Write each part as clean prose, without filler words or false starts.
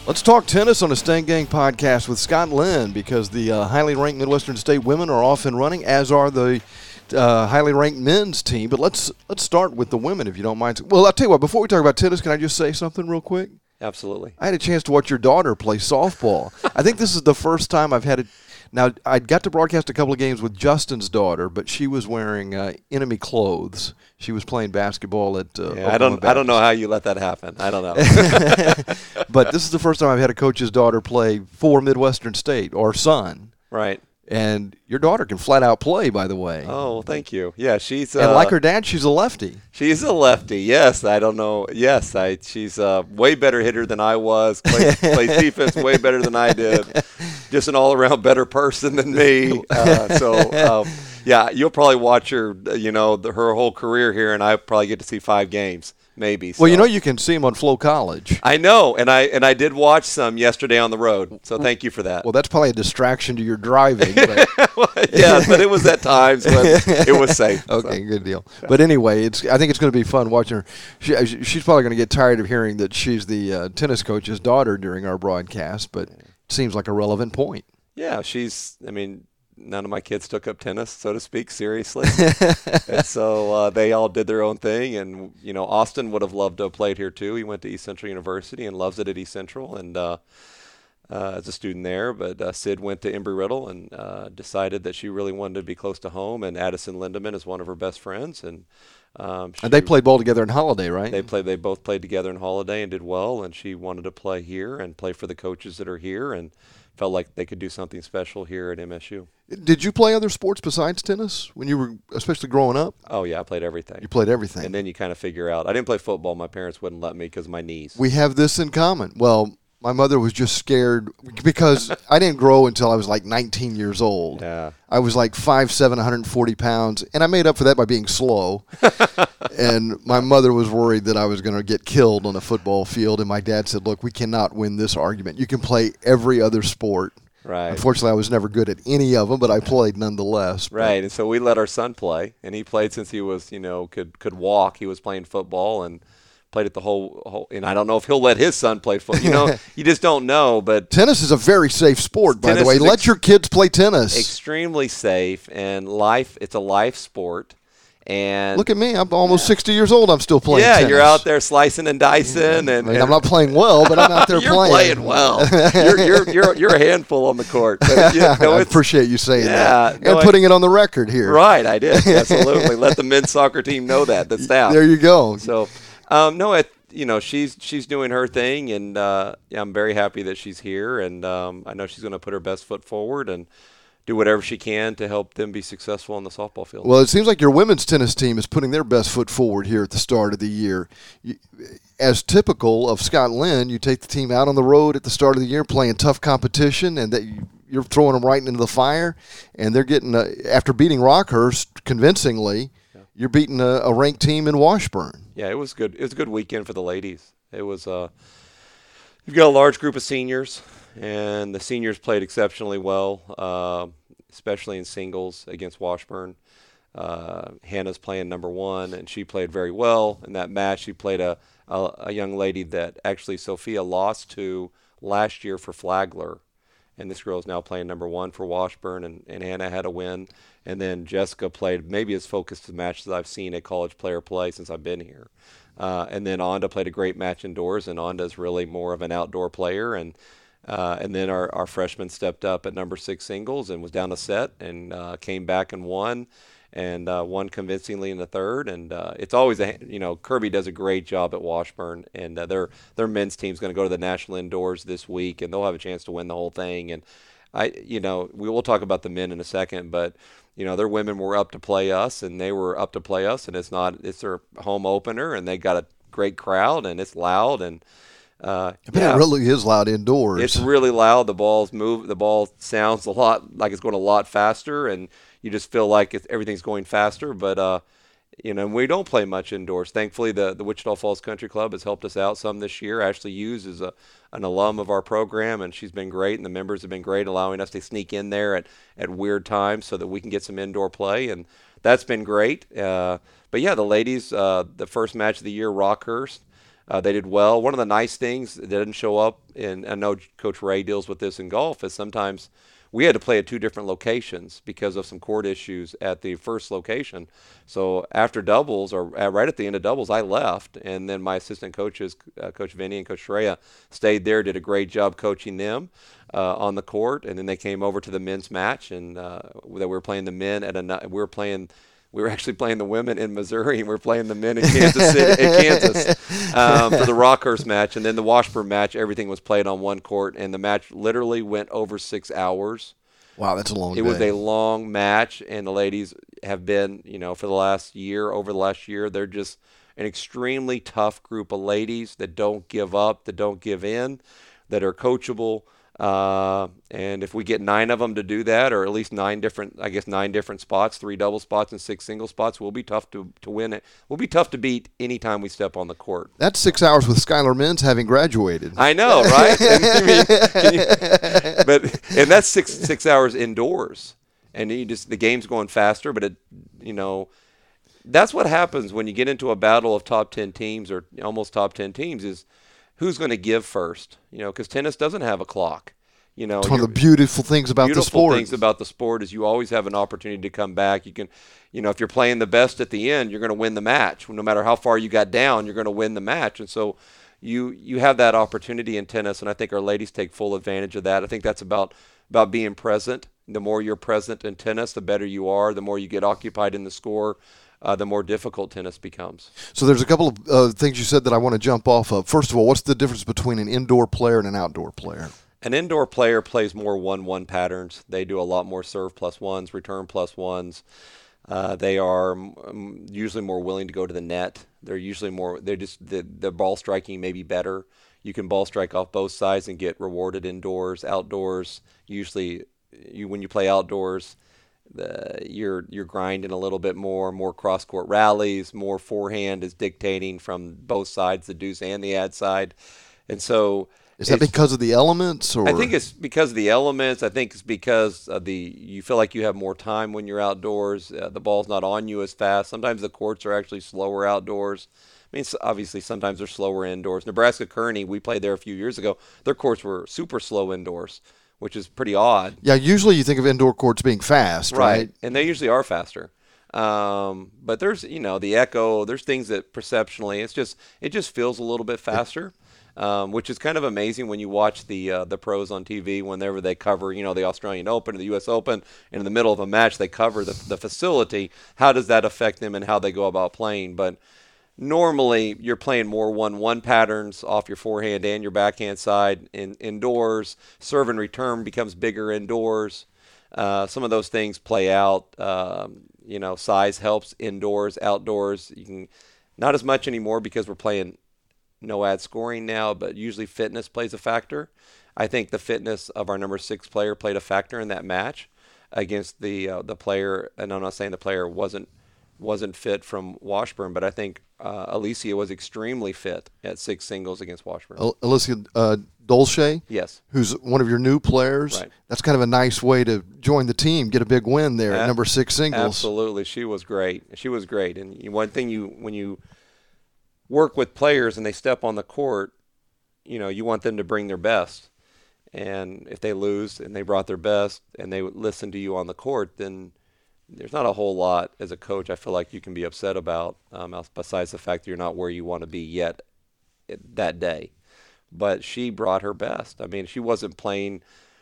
Let's talk tennis on the Stain Gang podcast with Scott Lynn, because the highly ranked Midwestern State women are off and running, as are the highly ranked men's team. But let's start with the women, if you don't mind. Well, I'll tell you what, before we talk about tennis, can I just say something real quick? Absolutely. I had a chance to watch your daughter play softball. I think this is the first time I've had it. Now, I got to broadcast a couple of games with Justin's daughter, but she was wearing enemy clothes. She was playing basketball at I don't know how you let that happen. I don't know. But this is the first time I've had a coach's daughter play for Midwestern State, or son. Right. And your daughter can flat out play, by the way. Oh, well, thank you. Yeah, she's and like her dad, she's a lefty. She's a lefty. Yes, I don't know. Yes, she's a way better hitter than I was. Plays defense way better than I did. Just an all-around better person than me. Yeah, you'll probably watch her. Her whole career here, and I probably get to see 5 games. Maybe. So. Well, you can see him on Flow College. I know, and I did watch some yesterday on the road, so thank you for that. Well, that's probably a distraction to your driving. But yeah, but it was at times when it was safe. Okay, good deal. But anyway, I think it's going to be fun watching her. She's probably going to get tired of hearing that she's the tennis coach's daughter during our broadcast, but it seems like a relevant point. Yeah, none of my kids took up tennis, so to speak, seriously. And so they all did their own thing. And, Austin would have loved to have played here, too. He went to East Central University and loves it at East Central and as a student there. But Sid went to Embry-Riddle and decided that she really wanted to be close to home. And Addison Lindemann is one of her best friends. And they played ball together in Holiday, right? They both played together in Holiday and did well. And she wanted to play here and play for the coaches that are here, and felt like they could do something special here at MSU. Did you play other sports besides tennis when you were, especially growing up? Oh, yeah, I played everything. You played everything. And then you kind of figure out. I didn't play football. My parents wouldn't let me because of my knees. We have this in common. Well, my mother was just scared because I didn't grow until I was like 19 years old. Yeah. I was like 5'7", 140 pounds, and I made up for that by being slow. And my mother was worried that I was going to get killed on a football field, and my dad said, look, we cannot win this argument. You can play every other sport. Right. Unfortunately, I was never good at any of them, but I played nonetheless. Right, and so we let our son play, and he played since he was, could walk. He was playing football and played it the whole. And I don't know if he'll let his son play football. You just don't know. But tennis is a very safe sport, by the way. Let your kids play tennis. Extremely safe, and it's a life sport. And look at me. I'm almost 60 years old. I'm still playing tennis. You're out there slicing and dicing. And I'm not playing well, but I'm out there you're playing. You're playing well. You're a handful on the court. But, I appreciate you saying that. And putting it on the record here. Right, I did. Absolutely. Let the men's soccer team know that. The staff. There you go. So, she's doing her thing, and I'm very happy that she's here. And I know she's going to put her best foot forward and do whatever she can to help them be successful on the softball field. Well, it seems like your women's tennis team is putting their best foot forward here at the start of the year. As typical of Scott Lynn, you take the team out on the road at the start of the year playing tough competition, and that you're throwing them right into the fire, and they're getting, after beating Rockhurst convincingly, you're beating a ranked team in Washburn. Yeah, it was good. It was a good weekend for the ladies. It was you've got a large group of seniors, and the seniors played exceptionally well, especially in singles against Washburn. Hannah's playing number 1, and she played very well in that match. She played a young lady that actually Sophia lost to last year for Flagler, and this girl is now playing number 1 for Washburn, and Hannah had a win. And then Jessica played maybe as focused a match as I've seen a college player play since I've been here. And then Onda played a great match indoors, and Onda's really more of an outdoor player. And then our freshman stepped up at number 6 singles and was down a set and came back and won. And won convincingly in the third. And it's always Kirby does a great job at Washburn, and their men's team's going to go to the national indoors this week, and they'll have a chance to win the whole thing. And we will talk about the men in a second, but their women were up to play us, and they were up to play us, and it's their home opener, and they got a great crowd, and it's loud, and it really is loud indoors. It's really loud. The balls move. The ball sounds a lot like it's going a lot faster, and you just feel like everything's going faster. But we don't play much indoors. Thankfully, the Wichita Falls Country Club has helped us out some this year. Ashley Hughes is an alum of our program, and she's been great, and the members have been great, allowing us to sneak in there at weird times so that we can get some indoor play, and that's been great. But yeah, the ladies, the first match of the year, Rockhurst. They did well. One of the nice things that didn't show up, and I know Coach Ray deals with this in golf, is sometimes we had to play at 2 different locations because of some court issues at the first location. So after doubles, or right at the end of doubles, I left, and then my assistant coaches, Coach Vinny and Coach Shreya, stayed there, did a great job coaching them on the court, and then they came over to the men's match, and we were playing the men we were actually playing the women in Missouri, and we were playing the men in Kansas for the Rockhurst match. And then the Washburn match, everything was played on one court, and the match literally went over 6 hours. Wow, that's a long day. It was a long match, and the ladies have been, over the last year, they're just an extremely tough group of ladies that don't give up, that don't give in, that are coachable. And if we get 9 of them to do that, or at least 9 different spots, 3 double spots and 6 single spots, we'll be tough to win it. We'll be tough to beat anytime we step on the court. That's 6 hours with Skylar Mintz having graduated. I know, right? And that's six hours indoors, and the game's going faster. But that's what happens when you get into a battle of top 10 teams or almost top 10 teams is who's going to give first, because tennis doesn't have a clock. It's one of the beautiful things about the sport. Beautiful things about the sport is you always have an opportunity to come back. You can, if you're playing the best at the end, you're going to win the match. No matter how far you got down, you're going to win the match. And so you have that opportunity in tennis, and I think our ladies take full advantage of that. I think that's about being present. The more you're present in tennis, the better you are. The more you get occupied in the score, the more difficult tennis becomes. So there's a couple of things you said that I want to jump off of. First of all, what's the difference between an indoor player and an outdoor player? An indoor player plays more 1-1 patterns. They do a lot more serve plus ones, return plus ones. They are usually more willing to go to the net. The ball striking may be better. You can ball strike off both sides and get rewarded indoors. Outdoors, usually when you play outdoors, you're grinding a little bit more cross-court rallies, more forehand is dictating from both sides, the deuce and the ad side. And so is that because of the elements? Or? I think it's because of the elements. I think it's because of you feel like you have more time when you're outdoors. The ball's not on you as fast. Sometimes the courts are actually slower outdoors. I mean, obviously sometimes they're slower indoors. Nebraska Kearney, we played there a few years ago. Their courts were super slow indoors, which is pretty odd. Yeah, usually you think of indoor courts being fast, right? And they usually are faster. But there's, the echo, there's things that perceptionally, it just feels a little bit faster. Which is kind of amazing when you watch the pros on TV whenever they cover, the Australian Open or the U.S. Open, and in the middle of a match they cover the facility. How does that affect them and how they go about playing? But normally you're playing more 1-1 patterns off your forehand and your backhand side indoors. Serve and return becomes bigger indoors. Some of those things play out. Size helps indoors, outdoors. You can not as much anymore because we're playing no ad scoring now, but usually fitness plays a factor. I think the fitness of our number 6 player played a factor in that match against the player, and I'm not saying the player wasn't fit from Washburn, but I think Alicia was extremely fit at 6 singles against Washburn. Alicia Dolce? Yes. Who's one of your new players? Right. That's kind of a nice way to join the team, get a big win there at number 6 singles. Absolutely. She was great. And one thing when you work with players and they step on the court, you want them to bring their best. And if they lose and they brought their best and they listen to you on the court, then there's not a whole lot as a coach I feel like you can be upset about, besides the fact that you're not where you want to be yet that day. But she brought her best. I mean, she wasn't playing,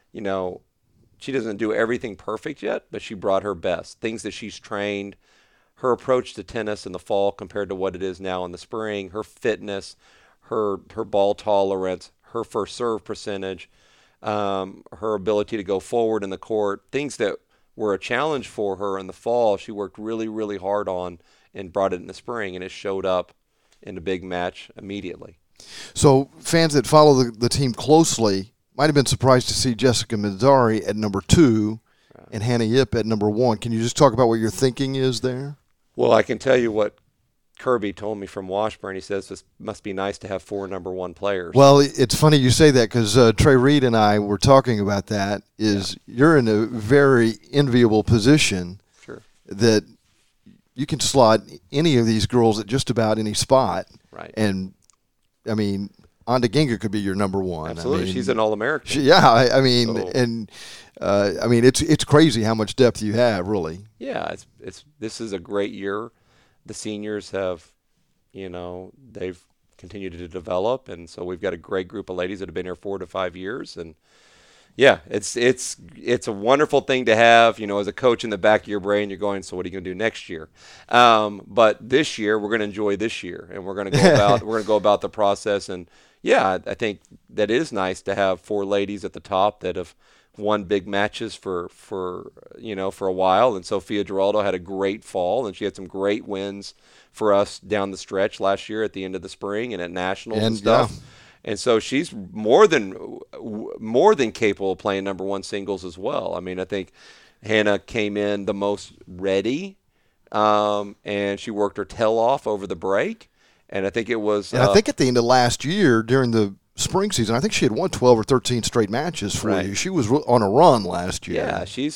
she doesn't do everything perfect yet, but she brought her best. Things that she's trained, her approach to tennis in the fall compared to what it is now in the spring, her fitness, her ball tolerance, her first serve percentage, her ability to go forward in the court, things that were a challenge for her in the fall, she worked really, really hard on and brought it in the spring, and it showed up in the big match immediately. So fans that follow the team closely might have been surprised to see Jessica Mazzari at number 2 and Hannah Yip at number 1. Can you just talk about what your thinking is there? Well, I can tell you what Kirby told me from Washburn. He says this must be nice to have 4 number 1 players. Well, it's funny you say that because Trey Reed and I were talking about that. You're in a very enviable position. Sure. That you can slot any of these girls at just about any spot. Right. And I mean, Onda Ginga could be your number one. Absolutely, I mean, she's an All-American. I mean, it's crazy how much depth you have, really. Yeah, this is a great year. The seniors have, they've continued to develop, and so we've got a great group of ladies that have been here 4 to 5 years, and yeah, it's a wonderful thing to have. As a coach in the back of your brain, you're going, so what are you going to do next year? But this year, we're going to enjoy this year, and we're going to go about the process. And yeah, I think that it is nice to have 4 ladies at the top that have won big matches for a while. And Sophia Giraldo had a great fall, and she had some great wins for us down the stretch last year at the end of the spring and at nationals and stuff. Yeah. And so she's more than capable of playing number one singles as well. I mean, I think Hannah came in the most ready, and she worked her tail off over the break. And I think it was. And I think at the end of last year, during the spring season, I think she had won 12 or 13 straight matches for you. She was on a run last year. Yeah, she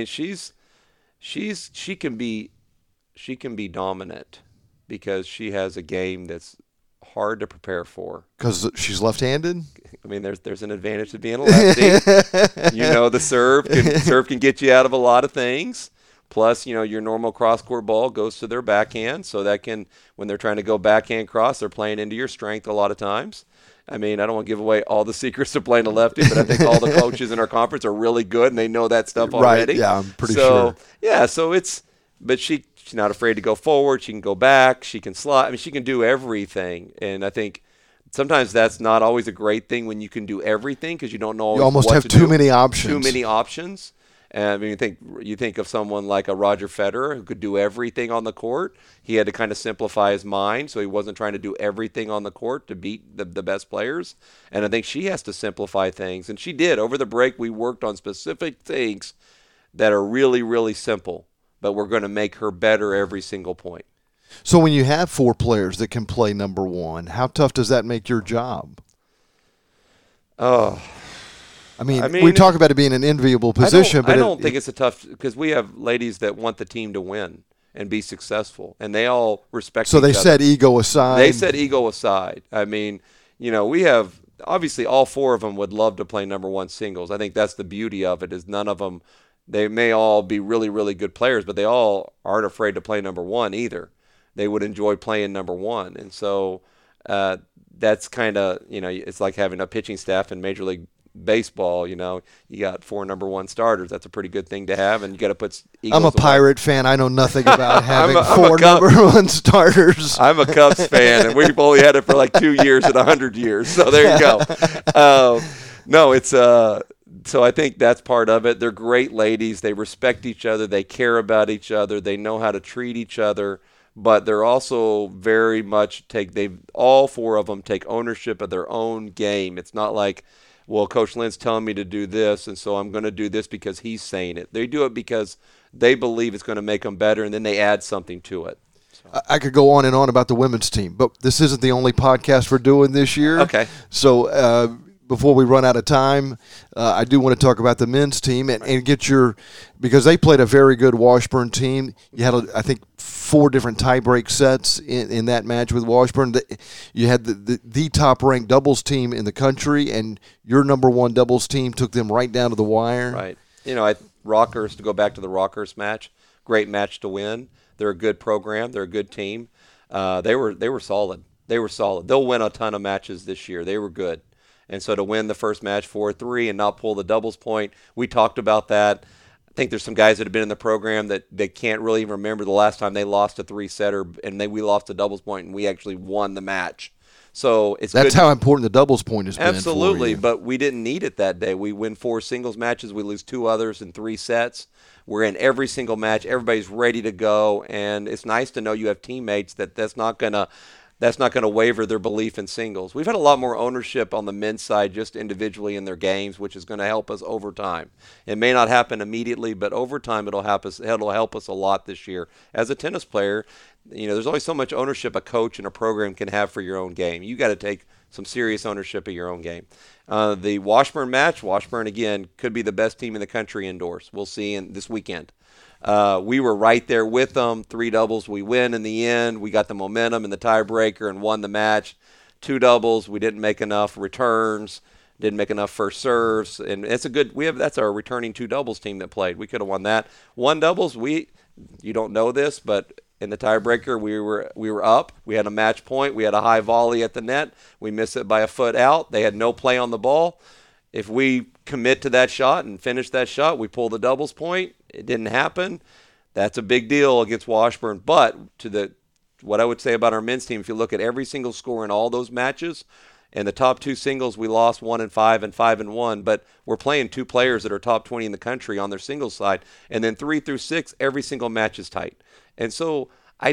can be dominant because she has a game that's hard to prepare for. Because she's left-handed? I mean, there's an advantage to being a lefty. The serve can get you out of a lot of things. Plus, your normal cross-court ball goes to their backhand, so that can, when they're trying to go backhand cross, they're playing into your strength a lot of times. I mean, I don't want to give away all the secrets of playing a lefty, but I think all the coaches in our conference are really good, and they know that stuff already. Right, yeah, I'm pretty sure. Yeah, but she's not afraid to go forward. She can go back. She can slide. I mean, she can do everything. And I think sometimes that's not always a great thing when you can do everything because you don't know you almost what have to too do. many options. Too many options. And I mean, you think of someone like a Roger Federer who could do everything on the court. He had to kind of simplify his mind, so he wasn't trying to do everything on the court to beat the best players. And I think she has to simplify things, and she did. Over the break, we worked on specific things that are really, really simple, but we're going to make her better every single point. So when you have 4 players that can play number one, how tough does that make your job? Oh. I mean, we talk about it being an enviable position. I don't think it's a tough – because we have ladies that want the team to win and be successful, and they all respect each other. So they set ego aside? They set ego aside. I mean, we have – obviously all 4 of them would love to play number one singles. I think that's the beauty of it is none of them – they may all be really, really good players, but they all aren't afraid to play number one either. They would enjoy playing number one. And so that's kind of – it's like having a pitching staff in Major League Baseball. You got 4 number one starters. That's a pretty good thing to have, and you got to put Eagles I'm a Pirate fan. I know nothing about having 4 number one starters. I'm a Cubs fan, and we've only had it for like 2 years and 100 years. So there you go. No, it's so I think that's part of it. They're great ladies. They respect each other. They care about each other. They know how to treat each other. But they're also very much all 4 of them take ownership of their own game. It's not like, well, Coach Lynn's telling me to do this, and so I'm going to do this because he's saying it. They do it because they believe it's going to make them better, and then they add something to it. So. I could go on and on about the women's team, but this isn't the only podcast we're doing this year. Okay. So before we run out of time, I do want to talk about the men's team and get because they played a very good Washburn team. You had, I think, 4 different tie-break sets in that match with Washburn. You had the top-ranked doubles team in the country, and your number one doubles team took them right down to the wire. Right. Rockhurst, to go back to the Rockhurst match, great match to win. They're a good program. They're a good team. They were solid. They were solid. They'll win a ton of matches this year. They were good. And so to win the first match 4-3 and not pull the doubles point, we talked about that. I think there's some guys that have been in the program that they can't really even remember the last time they lost a 3-setter, and we lost a doubles point and we actually won the match. So that's how important the doubles point has been. Absolutely, for you. But we didn't need it that day. We win 4 singles matches, we lose 2 others in 3 sets. We're in every single match. Everybody's ready to go, and it's nice to know you have teammates that's not going to waver their belief in singles. We've had a lot more ownership on the men's side just individually in their games, which is going to help us over time. It may not happen immediately, but over time it'll help us a lot this year. As a tennis player, there's only so much ownership a coach and a program can have for your own game. You got to take some serious ownership of your own game. The Washburn match, Washburn, again, could be the best team in the country indoors. We'll see this weekend. We were right there with them. 3 doubles, we win in the end. We got the momentum in the tiebreaker and won the match. 2 doubles. We didn't make enough returns, didn't make enough first serves, and it's that's our returning 2 doubles team that played. We could have won that. 1 doubles, you don't know this, but in the tiebreaker, we were up. We had a match point. We had a high volley at the net. We missed it by a foot out. They had no play on the ball. If we commit to that shot and finish that shot, we pull the doubles point. It didn't happen. That's a big deal against Washburn. But what I would say about our men's team, if you look at every single score in all those matches, and the top 2 singles, we lost 1-5 and 5-1, but we're playing 2 players that are top 20 in the country on their singles side. And then 3 through 6, every single match is tight. And so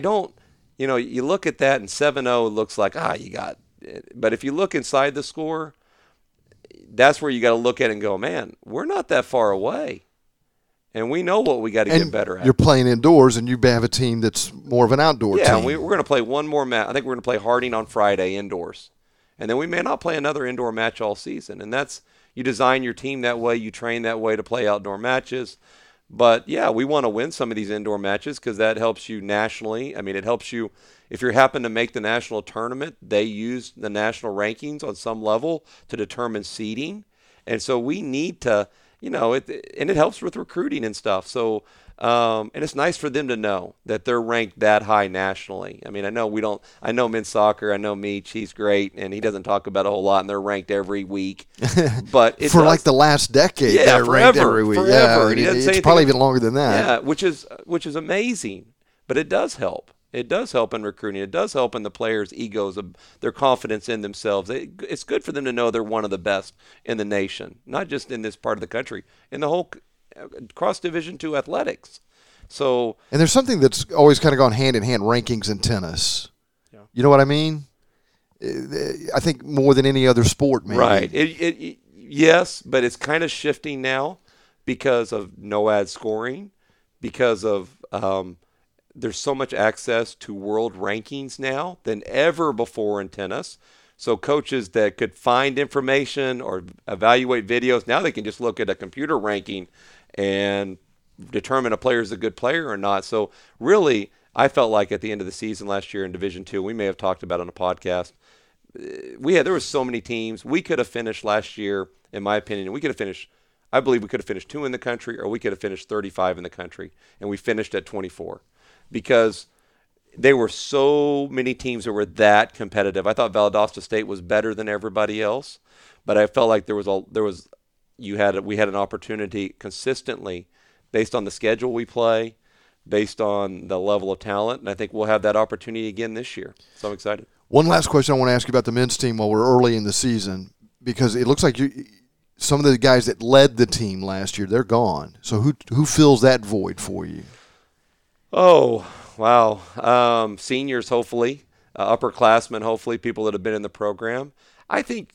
you look at that and 7-0 looks like, you got it. But if you look inside the score, that's where you got to look at it and go, man, we're not that far away. And we know what we got to get better at. You're playing indoors, and you have a team that's more of an outdoor team. Yeah, we're going to play one more match. I think we're going to play Harding on Friday indoors. And then we may not play another indoor match all season. And you design your team that way. You train that way to play outdoor matches. But, yeah, we want to win some of these indoor matches because that helps you nationally. I mean, it helps you if you happen to make the national tournament. They use the national rankings on some level to determine seeding. And so we need to, and it helps with recruiting and stuff. So, and it's nice for them to know that they're ranked that high nationally. I mean, I know men's soccer. I know Meach, he's great, and he doesn't talk about it a whole lot, and they're ranked every week. But like the last decade, they're ranked every week. Forever. Yeah, it's probably even longer than that. Yeah, which is amazing. But it does help. It does help in recruiting. It does help in the players' egos, their confidence in themselves. It's good for them to know they're one of the best in the nation, not just in this part of the country, in the whole cross Division II athletics. So, and there's something that's always kind of gone hand in hand: rankings in tennis. Yeah. You know what I mean? I think more than any other sport, maybe. Right. Yes, but it's kind of shifting now because of NOAD scoring, because of there's so much access to world rankings now than ever before in tennis. So coaches that could find information or evaluate videos, now they can just look at a computer ranking and determine a player is a good player or not. So really, I felt like at the end of the season last year in Division II, we may have talked about it on a podcast, there were so many teams. We could have finished last year, in my opinion, I believe we could have finished 2 in the country, or we could have finished 35 in the country, and we finished at 24. Because there were so many teams that were that competitive. I thought Valdosta State was better than everybody else, but I felt like we had an opportunity consistently based on the schedule we play, based on the level of talent, and I think we'll have that opportunity again this year. So I'm excited. One last question I want to ask you about the men's team while we're early in the season, because it looks like some of the guys that led the team last year, they're gone. So who fills that void for you? Oh, wow. Seniors, hopefully. Upperclassmen, hopefully. People that have been in the program. I think,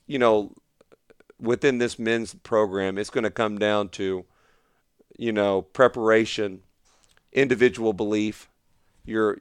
within this men's program, it's going to come down to, preparation, individual belief, your,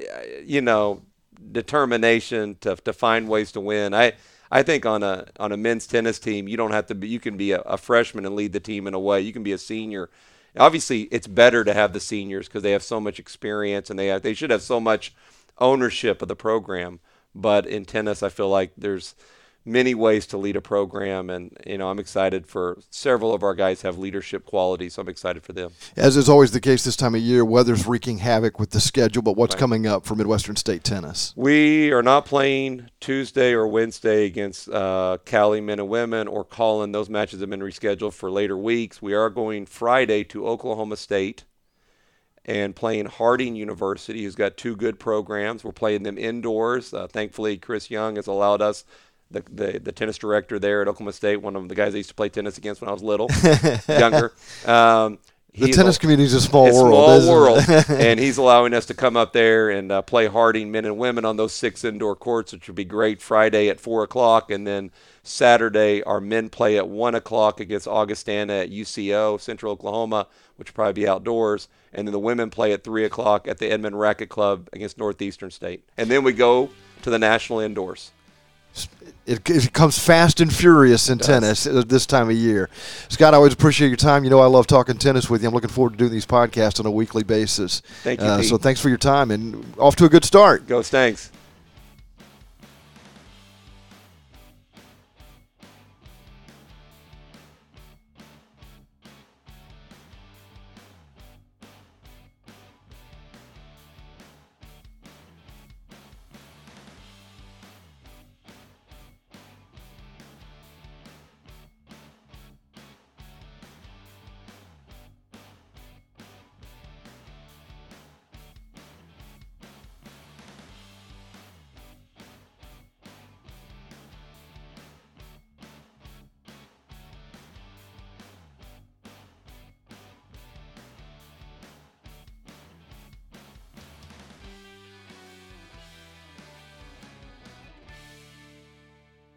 determination to find ways to win. I think on a men's tennis team, you don't have to be. You can be a freshman and lead the team in a way. You can be a senior. Obviously, it's better to have the seniors because they have so much experience and they should have so much ownership of the program. But in tennis, I feel like there's many ways to lead a program, and I'm excited for several of our guys have leadership qualities, so I'm excited for them. As is always the case this time of year, weather's wreaking havoc with the schedule, but what's coming up for Midwestern State tennis? We are not playing Tuesday or Wednesday against Cali men and women or Collin. Those matches have been rescheduled for later weeks. We are going Friday to Oklahoma State and playing Harding University, who's got 2 good programs. We're playing them indoors. Thankfully, Chris Young has allowed us, the tennis director there at Oklahoma State, one of the guys I used to play tennis against when I was little, younger. The tennis community is a small world. And he's allowing us to come up there and play Harding men and women on those 6 indoor courts, which would be great. Friday at 4 o'clock, and then Saturday our men play at 1 o'clock against Augustana at UCO, Central Oklahoma, which will probably be outdoors. And then the women play at 3 o'clock at the Edmond Racket Club against Northeastern State. And then we go to the national indoors. It comes fast and furious in tennis at this time of year. Scott, I always appreciate your time. I love talking tennis with you. I'm looking forward to doing these podcasts on a weekly basis. Thank you, Pete. So thanks for your time, and off to a good start. Go Stanks.